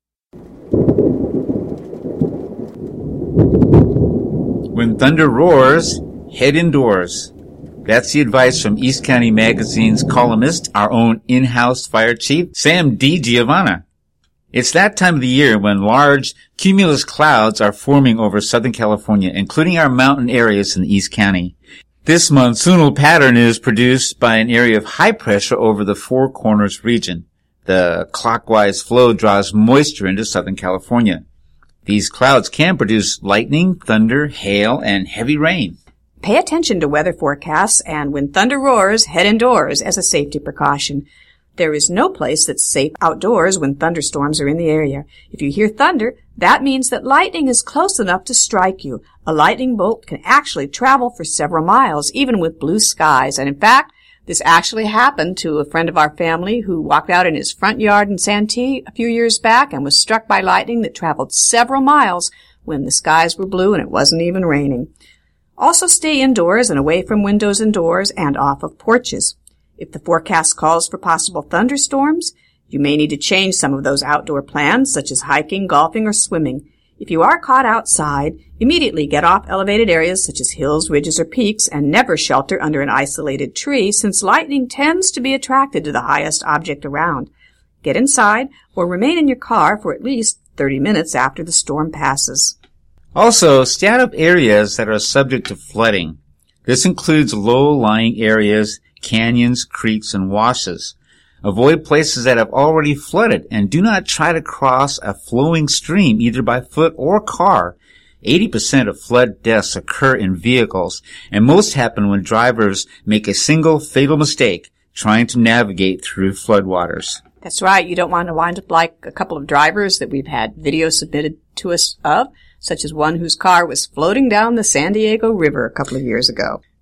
When thunder roars, head indoors. That's the advice from East County Magazine's columnist, our own in-house fire chief, Sam DiGiovanna. It's that time of the year when large cumulus clouds are forming over Southern California, including our mountain areas in East County. This monsoonal pattern is produced by an area of high pressure over the Four Corners region. The clockwise flow draws moisture into Southern California. These clouds can produce lightning, thunder, hail, and heavy rain. Pay attention to weather forecasts, and when thunder roars, head indoors as a safety precaution. There is no place that's safe outdoors when thunderstorms are in the area. If you hear thunder, that means that lightning is close enough to strike you. A lightning bolt can actually travel for several miles, even with blue skies. And in fact, this actually happened to a friend of our family who walked out in his front yard in Santee a few years back and was struck by lightning that traveled several miles when the skies were blue and it wasn't even raining. Also stay indoors and away from windows and doors and off of porches. If the forecast calls for possible thunderstorms, you may need to change some of those outdoor plans, such as hiking, golfing, or swimming. If you are caught outside, immediately get off elevated areas such as hills, ridges, or peaks, and never shelter under an isolated tree, since lightning tends to be attracted to the highest object around. Get inside or remain in your car for at least thirty minutes after the storm passes. Also, stay out of areas that are subject to flooding. This includes low-lying areas, canyons, creeks, and washes. Avoid places that have already flooded, and do not try to cross a flowing stream either by foot or car. eighty percent of flood deaths occur in vehicles, and most happen when drivers make a single fatal mistake trying to navigate through floodwaters. That's right. You don't want to wind up like a couple of drivers that we've had videos submitted to us of, such as one whose car was floating down the San Diego River a couple of years ago.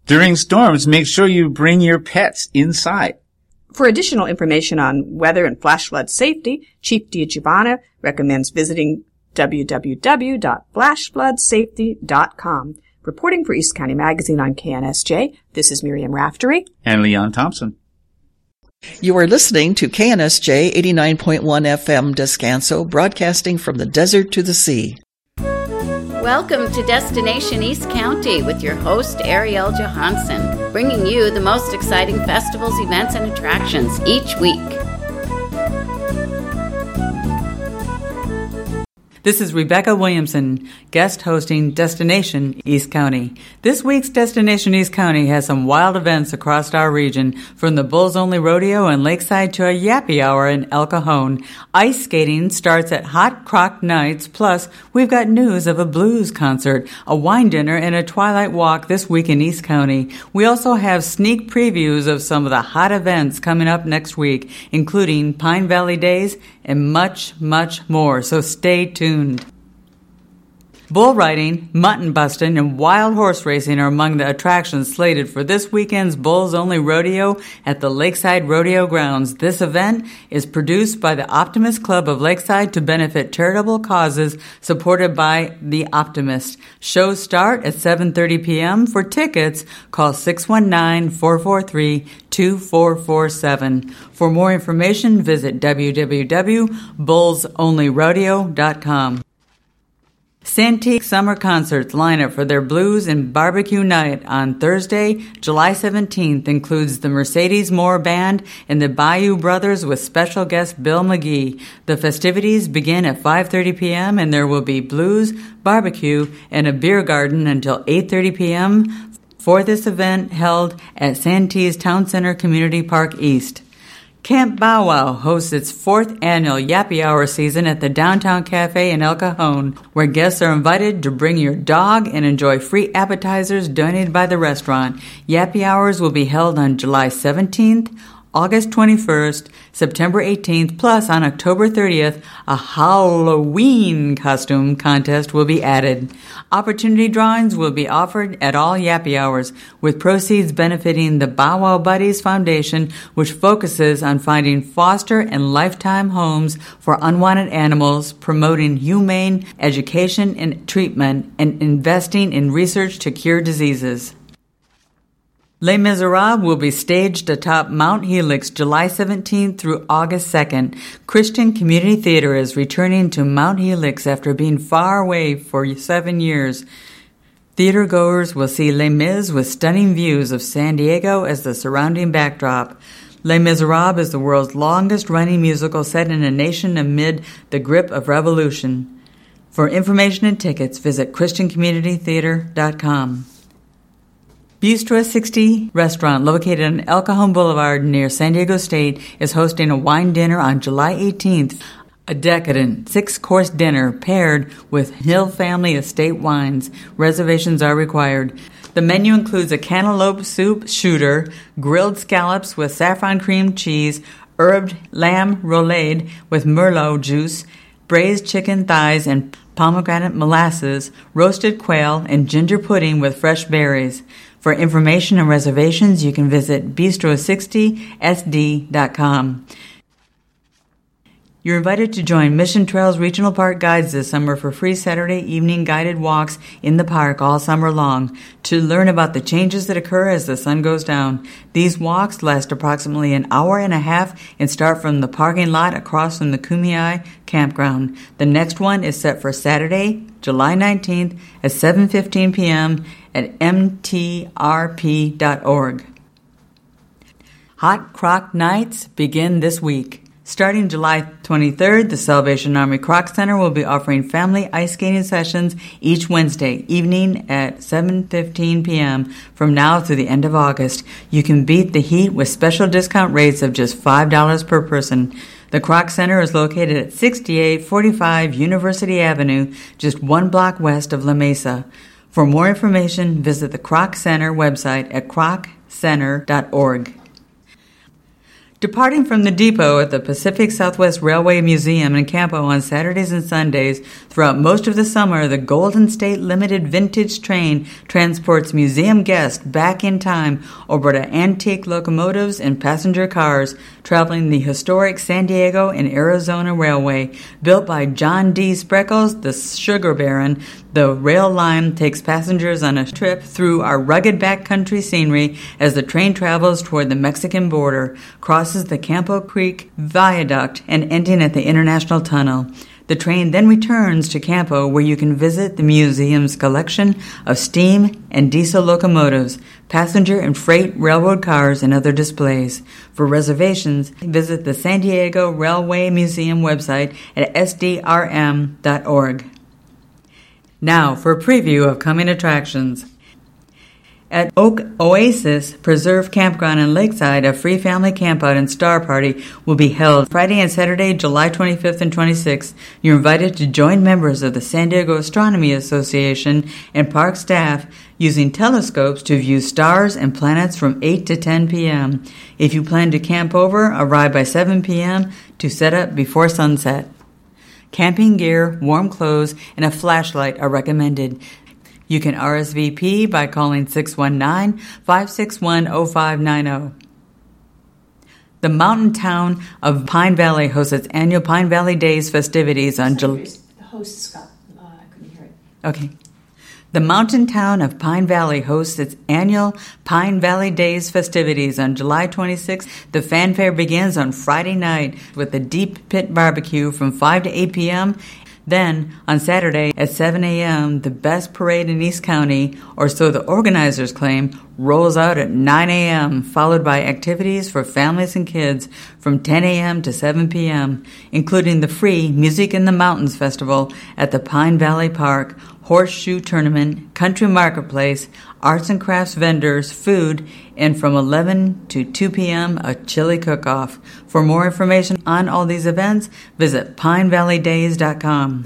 During storms, make sure you bring your pets inside. For additional information on weather and flash flood safety, Chief DiGiovanna recommends visiting w w w dot flash flood safety dot com. Reporting for East County Magazine on K N S J, this is Miriam Raftery. And Leon Thompson. You are listening to K N S J eighty-nine point one F M Descanso, broadcasting from the desert to the sea. Welcome to Destination East County with your host, Ariel Johansson, bringing you the most exciting festivals, events, and attractions each week. This is Rebecca Williamson, guest hosting Destination East County. This week's Destination East County has some wild events across our region, from the Bulls Only Rodeo in Lakeside to a Yappy Hour in El Cajon. Ice skating starts at Hot Crock Nights, plus we've got news of a blues concert, a wine dinner, and a twilight walk this week in East County. We also have sneak previews of some of the hot events coming up next week, including Pine Valley Days and much, much more, so stay tuned. Bull riding, mutton busting, and wild horse racing are among the attractions slated for this weekend's Bulls Only Rodeo at the Lakeside Rodeo Grounds. This event is produced by the Optimist Club of Lakeside to benefit charitable causes supported by The Optimist. Shows start at seven thirty p.m. For tickets, call six one nine, four four three, two four four seven. For more information, visit w w w dot bulls only rodeo dot com. Santique Summer Concerts lineup for their Blues and Barbecue Night on Thursday, July seventeenth includes the Mercedes Moore Band and the Bayou Brothers with special guest Bill McGee. The festivities begin at five thirty p.m. and there will be blues, barbecue, and a beer garden until eight thirty p.m. for this event held at Santee's Town Center Community Park East. Camp Bow Wow hosts its fourth annual Yappy Hour season at the Downtown Cafe in El Cajon, where guests are invited to bring your dog and enjoy free appetizers donated by the restaurant. Yappy Hours will be held on July seventeenth, August twenty-first, September eighteenth, plus on October thirtieth, a Halloween costume contest will be added. Opportunity drawings will be offered at all Yappy Hours, with proceeds benefiting the Bow Wow Buddies Foundation, which focuses on finding foster and lifetime homes for unwanted animals, promoting humane education and treatment, and investing in research to cure diseases. Les Miserables will be staged atop Mount Helix July seventeenth through August second. Christian Community Theater is returning to Mount Helix after being far away for seven years. Theater goers will see Les Mis with stunning views of San Diego as the surrounding backdrop. Les Miserables is the world's longest-running musical set in a nation amid the grip of revolution. For information and tickets, visit christian community theater dot com. Bistro sixty restaurant located on El Cajon Boulevard near San Diego State is hosting a wine dinner on July eighteenth, a decadent six-course dinner paired with Hill Family Estate wines. Reservations are required. The menu includes a cantaloupe soup shooter, grilled scallops with saffron cream cheese, herbed lamb roulade with Merlot juice, braised chicken thighs and pomegranate molasses, roasted quail, and ginger pudding with fresh berries. For information and reservations, you can visit bistro sixty s d dot com. You're invited to join Mission Trails Regional Park Guides this summer for free Saturday evening guided walks in the park all summer long to learn about the changes that occur as the sun goes down. These walks last approximately an hour and a half and start from the parking lot across from the Kumeyaay campground. The next one is set for Saturday, July nineteenth at seven fifteen p.m. at m t r p dot org. Hot Crock Nights begin this week. Starting July twenty-third, the Salvation Army Croc Center will be offering family ice skating sessions each Wednesday evening at seven fifteen p.m. from now through the end of August. You can beat the heat with special discount rates of just five dollars per person. The Croc Center is located at sixty-eight forty-five University Avenue, just one block west of La Mesa. For more information, visit the Croc Center website at croc center dot org. Departing from the depot at the Pacific Southwest Railway Museum in Campo on Saturdays and Sundays throughout most of the summer, the Golden State Limited Vintage Train transports museum guests back in time over to antique locomotives and passenger cars traveling the historic San Diego and Arizona Railway. Built by John D. Spreckles, the Sugar Baron, the rail line takes passengers on a trip through our rugged backcountry scenery as the train travels toward the Mexican border, crosses the Campo Creek Viaduct, and ending at the International Tunnel. The train then returns to Campo, where you can visit the museum's collection of steam and diesel locomotives, passenger and freight railroad cars, and other displays. For reservations, visit the San Diego Railway Museum website at S D R M dot org. Now for a preview of coming attractions. At Oak Oasis Preserve Campground in Lakeside, a free family campout and star party will be held Friday and Saturday, July twenty-fifth and twenty-sixth. You're invited to join members of the San Diego Astronomy Association and park staff using telescopes to view stars and planets from eight to ten p.m. If you plan to camp over, arrive by seven p.m. to set up before sunset. Camping gear, warm clothes, and a flashlight are recommended. You can R S V P by calling six one nine, five six one, zero five nine zero. The mountain town of Pine Valley hosts its annual Pine Valley Days festivities on July... The host, Scott. Uh, I couldn't hear it. Okay. The mountain town of Pine Valley hosts its annual Pine Valley Days festivities on July twenty-sixth. The fanfare begins on Friday night with a deep pit barbecue from five to eight p.m. Then, on Saturday at seven a.m., the best parade in East County, or so the organizers claim, rolls out at nine a.m., followed by activities for families and kids from ten a.m. to seven p.m., including the free Music in the Mountains Festival at the Pine Valley Park, horseshoe tournament, country marketplace, arts and crafts vendors, food, and from eleven to two p.m. a chili cook-off. For more information on all these events, visit pine valley days dot com.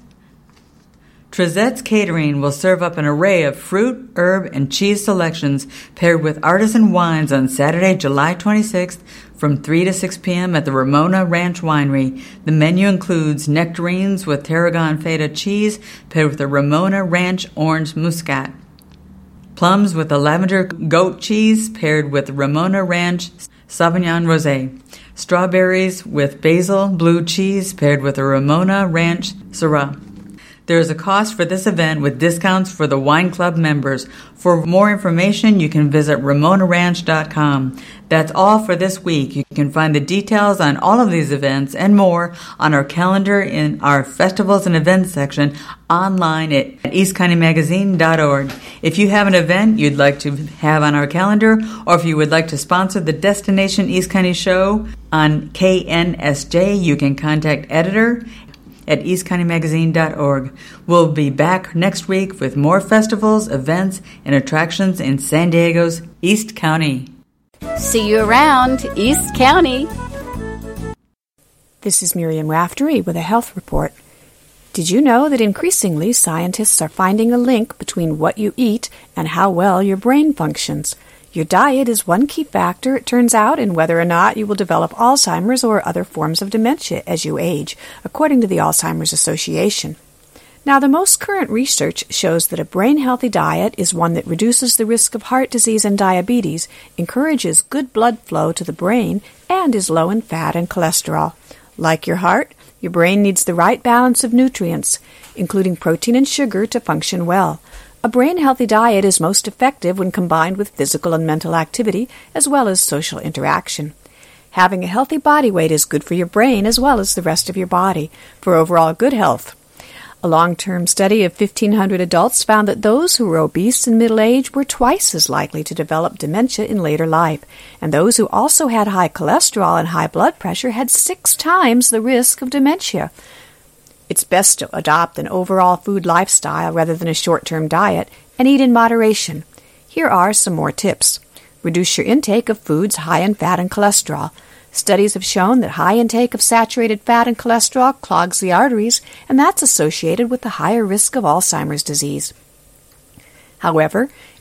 Trezette's Catering will serve up an array of fruit, herb, and cheese selections paired with artisan wines on Saturday, July twenty-sixth from three to six p.m. at the Ramona Ranch Winery. The menu includes nectarines with tarragon feta cheese paired with the Ramona Ranch Orange Muscat, plums with the lavender goat cheese paired with Ramona Ranch Sauvignon Rosé, strawberries with basil blue cheese paired with the Ramona Ranch Syrah. There is a cost for this event with discounts for the wine club members. For more information, you can visit ramona ranch dot com. That's all for this week. You can find the details on all of these events and more on our calendar in our festivals and events section online at east county magazine dot org. If you have an event you'd like to have on our calendar, or if you would like to sponsor the Destination East County show on K N S J, you can contact editor at east county magazine dot org. We'll be back next week with more festivals, events, and attractions in San Diego's East County. See you around East County. This is Miriam Raftery with a health report. Did you know that increasingly scientists are finding a link between what you eat and how well your brain functions? Your diet is one key factor, it turns out, in whether or not you will develop Alzheimer's or other forms of dementia as you age, according to the Alzheimer's Association. Now, the most current research shows that a brain-healthy diet is one that reduces the risk of heart disease and diabetes, encourages good blood flow to the brain, and is low in fat and cholesterol. Like your heart, your brain needs the right balance of nutrients, including protein and sugar, to function well. A brain-healthy diet is most effective when combined with physical and mental activity, as well as social interaction. Having a healthy body weight is good for your brain as well as the rest of your body, for overall good health. A long-term study of fifteen hundred adults found that those who were obese in middle age were twice as likely to develop dementia in later life, and those who also had high cholesterol and high blood pressure had six times the risk of dementia. It's best to adopt an overall food lifestyle rather than a short-term diet and eat in moderation. Here are some more tips. Reduce your intake of foods high in fat and cholesterol. Studies have shown that high intake of saturated fat and cholesterol clogs the arteries, and that's associated with the higher risk of Alzheimer's disease. However,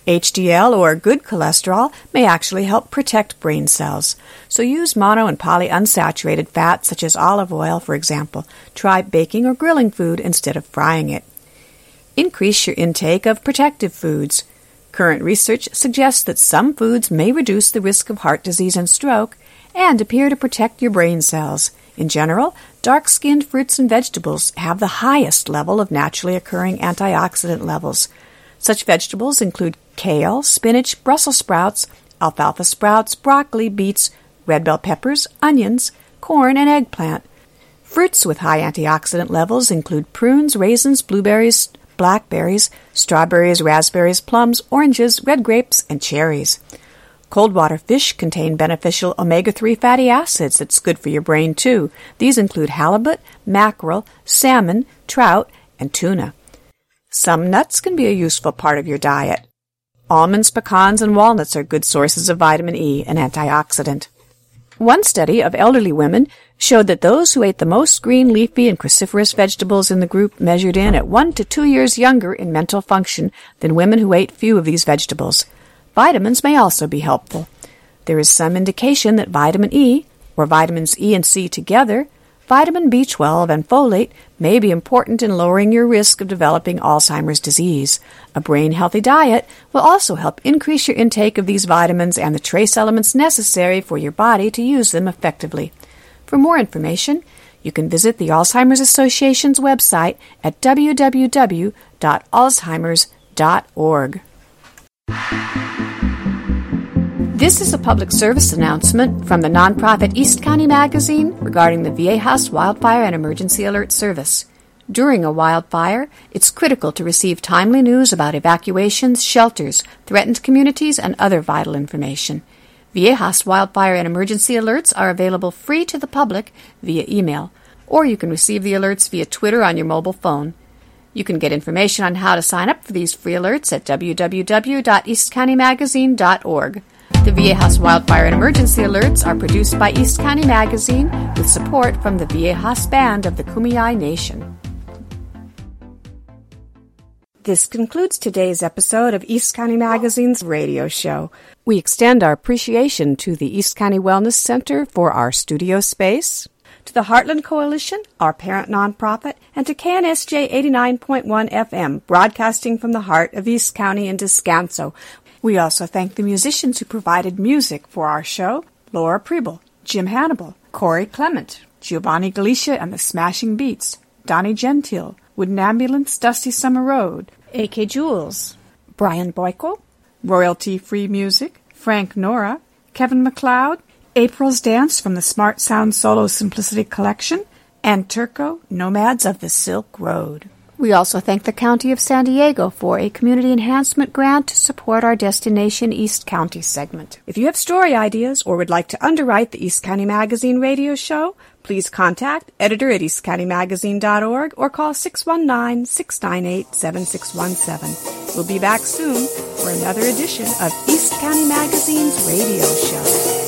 H D L, or good cholesterol, may actually help protect brain cells. So use mono and polyunsaturated fats such as olive oil, for example. Try baking or grilling food instead of frying it. Increase your intake of protective foods. Current research suggests that some foods may reduce the risk of heart disease and stroke and appear to protect your brain cells. In general, dark-skinned fruits and vegetables have the highest level of naturally occurring antioxidant levels. Such vegetables include kale, spinach, Brussels sprouts, alfalfa sprouts, broccoli, beets, red bell peppers, onions, corn, and eggplant. Fruits with high antioxidant levels include prunes, raisins, blueberries, blackberries, strawberries, raspberries, plums, oranges, red grapes, and cherries. Cold water fish contain beneficial omega three fatty acids that's good for your brain, too. These include halibut, mackerel, salmon, trout, and tuna. Some nuts can be a useful part of your diet. Almonds, pecans, and walnuts are good sources of vitamin E, an antioxidant. One study of elderly women showed that those who ate the most green, leafy, and cruciferous vegetables in the group measured in at one to two years younger in mental function than women who ate few of these vegetables. Vitamins may also be helpful. There is some indication that vitamin E, or vitamins E and C together, vitamin B twelve, and folate may be important in lowering your risk of developing Alzheimer's disease. A brain-healthy diet will also help increase your intake of these vitamins and the trace elements necessary for your body to use them effectively. For more information, you can visit the Alzheimer's Association's website at w w w dot alzheimers dot org. This is a public service announcement from the nonprofit East County Magazine regarding the Viejas Wildfire and Emergency Alert Service. During a wildfire, it's critical to receive timely news about evacuations, shelters, threatened communities, and other vital information. Viejas Wildfire and Emergency Alerts are available free to the public via email, or you can receive the alerts via Twitter on your mobile phone. You can get information on how to sign up for these free alerts at w w w dot east county magazine dot org. The Viejas Wildfire and Emergency Alerts are produced by East County Magazine with support from the Viejas Band of the Kumeyaay Nation. This concludes today's episode of East County Magazine's radio show. We extend our appreciation to the East County Wellness Center for our studio space, to the Heartland Coalition, our parent nonprofit, and to K N S J eighty-nine point one F M, broadcasting from the heart of East County in Descanso. We also thank the musicians who provided music for our show: Laura Preble, Jim Hannibal, Corey Clement, Giovanni Galicia and the Smashing Beats, Donnie Gentile, Wooden Ambulance, Dusty Summer Road, A K Jules, Brian Boyko, Royalty-Free Music, Frank Nora, Kevin MacLeod, April's Dance from the Smart Sound Solo Simplicity Collection, and Turco, Nomads of the Silk Road. We also thank the County of San Diego for a community enhancement grant to support our Destination East County segment. If you have story ideas or would like to underwrite the East County Magazine radio show, please contact editor at east county magazine dot org or call six one nine, six nine eight, seven six one seven. We'll be back soon for another edition of East County Magazine's radio show.